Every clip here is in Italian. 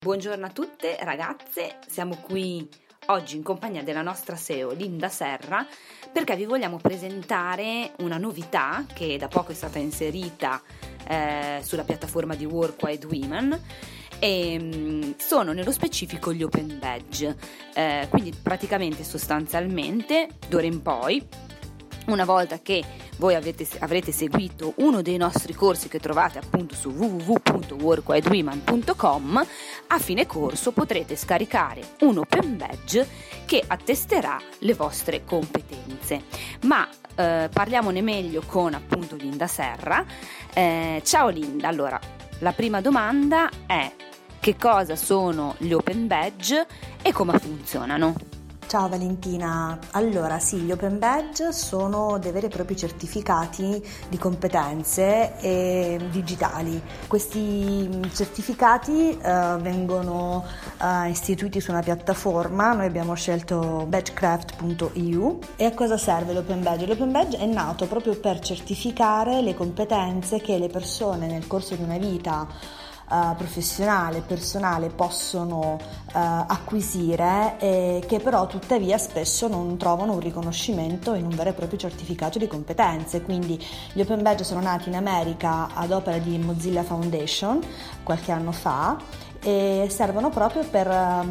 Buongiorno a tutte ragazze, siamo qui oggi in compagnia della nostra SEO Linda Serra perché vi vogliamo presentare una novità che da poco è stata inserita sulla piattaforma di Worldwide Women e sono nello specifico gli open badge, quindi praticamente sostanzialmente d'ora in poi, una volta che voi avrete seguito uno dei nostri corsi che trovate appunto su www.worldwidewomen.com, a fine corso potrete scaricare un open badge che attesterà le vostre competenze. Ma parliamone meglio con appunto Linda Serra. Ciao Linda, allora la prima domanda è: che cosa sono gli open badge e come funzionano? Ciao Valentina, allora sì, gli open badge sono dei veri e propri certificati di competenze digitali. Questi certificati vengono istituiti su una piattaforma, noi abbiamo scelto badgecraft.eu. E a cosa serve l'open badge? L'open badge è nato proprio per certificare le competenze che le persone nel corso di una vita professionale, personale possono acquisire che però tuttavia spesso non trovano un riconoscimento in un vero e proprio certificato di competenze. Quindi gli open badge sono nati in America ad opera di Mozilla Foundation qualche anno fa e servono proprio per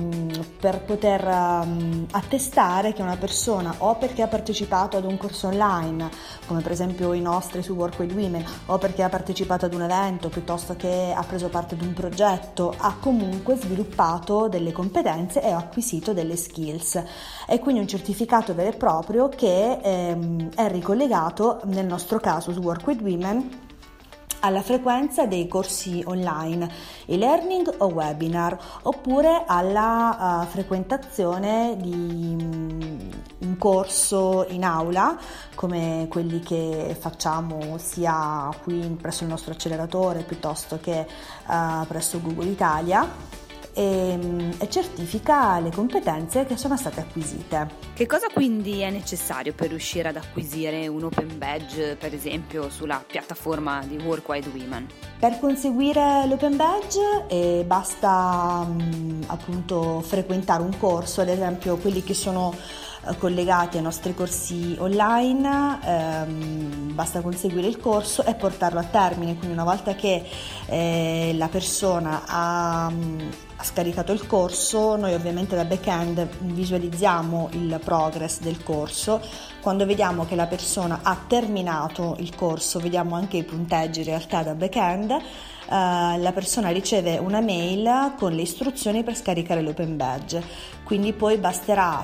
poter attestare che una persona, o perché ha partecipato ad un corso online come per esempio i nostri su Worldwide Women, o perché ha partecipato ad un evento, piuttosto che ha preso parte ad un progetto, ha comunque sviluppato delle competenze e ha acquisito delle skills. È quindi un certificato vero e proprio che è ricollegato, nel nostro caso su Worldwide Women, alla frequenza dei corsi online, e-learning o webinar, oppure alla frequentazione di un corso in aula come quelli che facciamo sia qui presso il nostro acceleratore piuttosto che presso Google Italia, e certifica le competenze che sono state acquisite. Che cosa quindi è necessario per riuscire ad acquisire un open badge, per esempio sulla piattaforma di Worldwide Women? Per conseguire l'open badge basta appunto frequentare un corso, ad esempio quelli che sono collegati ai nostri corsi online, basta conseguire il corso e portarlo a termine. Quindi una volta che la persona ha scaricato il corso, noi ovviamente da back-end visualizziamo il progress del corso. Quando vediamo che la persona ha terminato il corso, vediamo anche i punteggi in realtà da back-end. La persona riceve una mail con le istruzioni per scaricare l'open badge, quindi poi basterà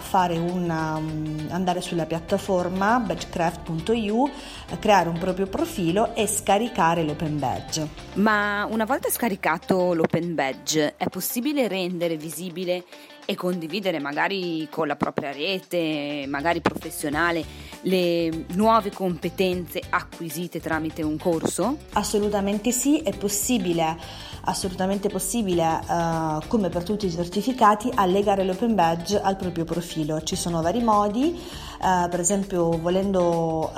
andare sulla piattaforma badgecraft.eu, creare un proprio profilo e scaricare l'open badge. Ma una volta scaricato l'open badge è possibile rendere visibile e condividere magari con la propria rete, magari professionale, le nuove competenze acquisite tramite un corso? Assolutamente sì, è assolutamente possibile, come per tutti i certificati, allegare l'open badge al proprio profilo. Ci sono vari modi, per esempio volendo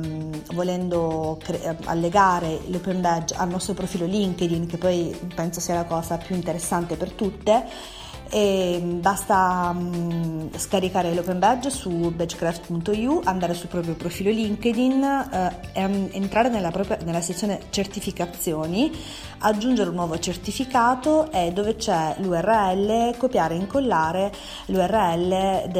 allegare l'open badge al nostro profilo LinkedIn, che poi penso sia la cosa più interessante per tutte. E basta scaricare l'open badge su badgecraft.eu, andare sul proprio profilo LinkedIn, entrare nella sezione certificazioni, aggiungere un nuovo certificato e dove c'è l'URL copiare e incollare l'URL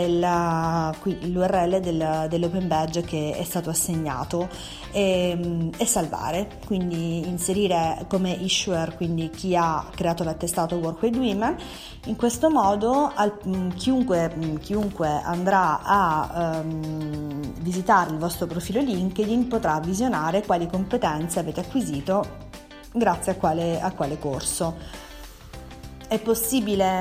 dell'open badge che è stato assegnato e salvare, quindi inserire come issuer, quindi chi ha creato l'attestato Worldwide Women. In questo modo chiunque andrà a visitare il vostro profilo LinkedIn potrà visionare quali competenze avete acquisito grazie a quale corso. È possibile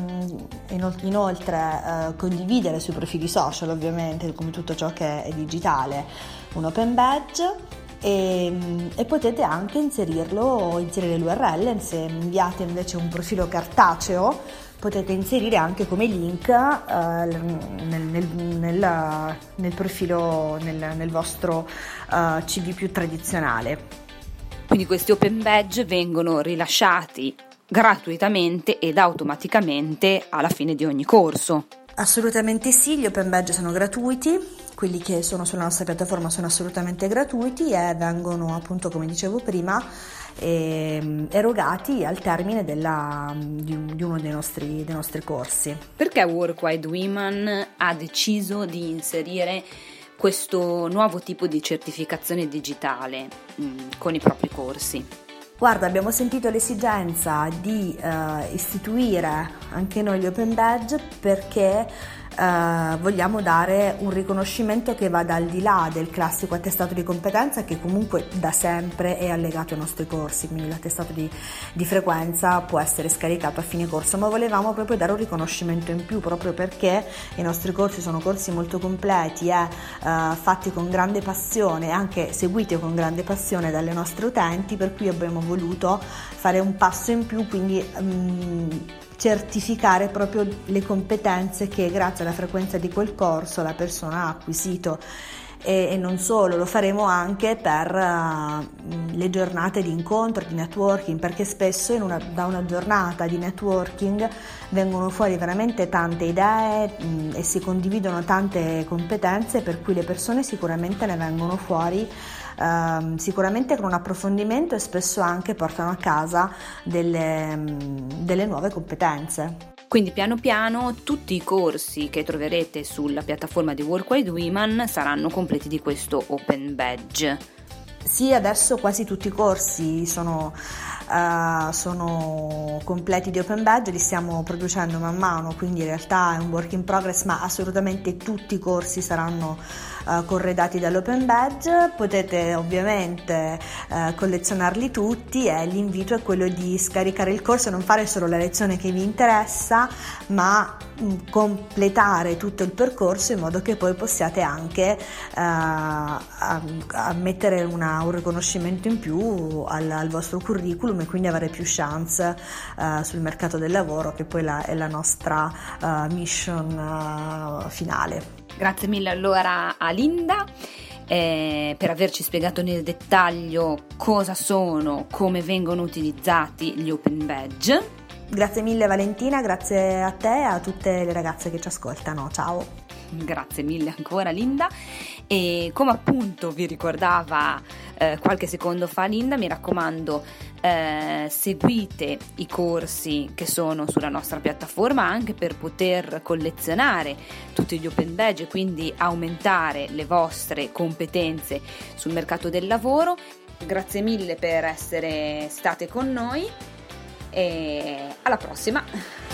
inoltre condividere sui profili social, ovviamente, come tutto ciò che è digitale, un open badge. E potete anche inserire l'URL. Se inviate invece un profilo cartaceo, potete inserire anche come link nel profilo, nel vostro CV più tradizionale. Quindi questi open badge vengono rilasciati gratuitamente ed automaticamente alla fine di ogni corso. Assolutamente sì, gli open badge sono gratuiti, quelli che sono sulla nostra piattaforma sono assolutamente gratuiti e vengono, appunto, come dicevo prima, erogati al termine di uno dei nostri corsi. Perché Worldwide Women ha deciso di inserire questo nuovo tipo di certificazione digitale con i propri corsi? Guarda, abbiamo sentito l'esigenza di istituire anche noi gli open badge perché vogliamo dare un riconoscimento che vada al di là del classico attestato di competenza, che comunque da sempre è allegato ai nostri corsi, quindi l'attestato di frequenza può essere scaricato a fine corso, ma volevamo proprio dare un riconoscimento in più, proprio perché i nostri corsi sono corsi molto completi e fatti con grande passione, anche seguiti con grande passione dalle nostre utenti, per cui abbiamo voluto fare un passo in più, quindi certificare proprio le competenze che grazie alla frequenza di quel corso la persona ha acquisito. E non solo, lo faremo anche per le giornate di incontro, di networking, perché spesso da una giornata di networking vengono fuori veramente tante idee e si condividono tante competenze, per cui le persone sicuramente ne vengono fuori sicuramente con un approfondimento e spesso anche portano a casa delle nuove competenze. Quindi piano piano tutti i corsi che troverete sulla piattaforma di Worldwide Women saranno completi di questo open badge. Sì, adesso quasi tutti i corsi sono completi di open badge, li stiamo producendo man mano, quindi in realtà è un work in progress, ma assolutamente tutti i corsi saranno corredati dall'open badge. Potete ovviamente collezionarli tutti e l'invito è quello di scaricare il corso e non fare solo la lezione che vi interessa, ma completare tutto il percorso in modo che poi possiate anche mettere un riconoscimento in più al vostro curriculum e quindi avere più chance sul mercato del lavoro, che poi è la nostra mission finale. Grazie mille allora a Linda per averci spiegato nel dettaglio cosa sono, come vengono utilizzati gli open badge. Grazie mille Valentina, grazie a te e a tutte le ragazze che ci ascoltano, ciao! Grazie mille ancora Linda, e come appunto vi ricordava qualche secondo fa Linda, mi raccomando, seguite i corsi che sono sulla nostra piattaforma anche per poter collezionare tutti gli open badge e quindi aumentare le vostre competenze sul mercato del lavoro. Grazie mille per essere state con noi e alla prossima!